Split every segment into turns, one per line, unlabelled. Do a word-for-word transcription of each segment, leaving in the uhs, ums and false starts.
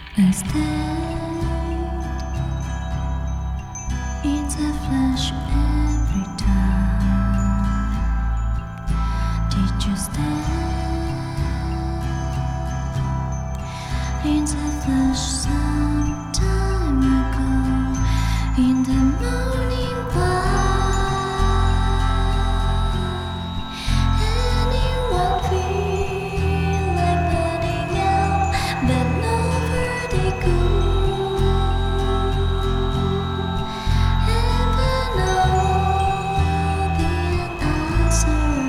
I stayed in the flash every time. Did you stay in the flash some time ago? In the morning light, anyone feel like burning out, but nobody could ever know the answer.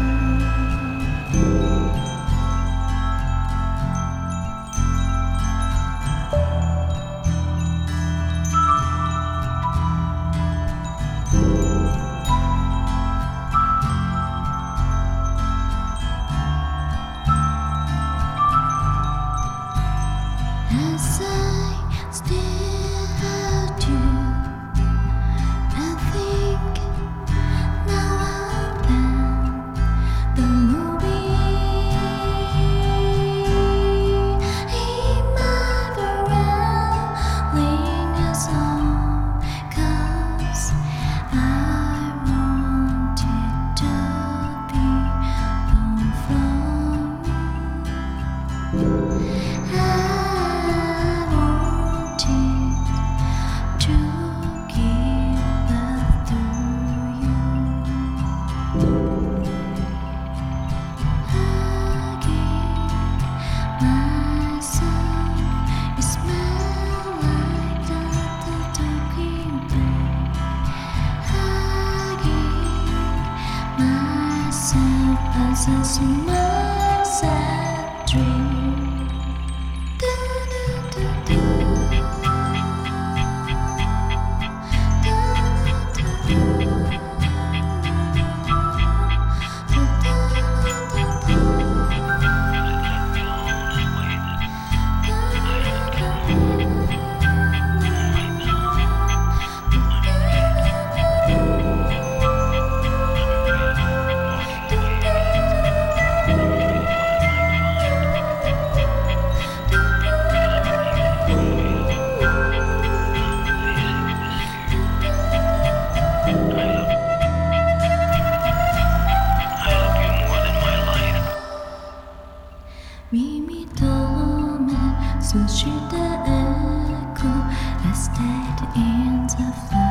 As I still held you, I think now I'll plan the movie in my brain, lingers on, 'cause I want it to be born from. I as a small sad dream. Mimi Tome, so she the echo. I stayed in the fire.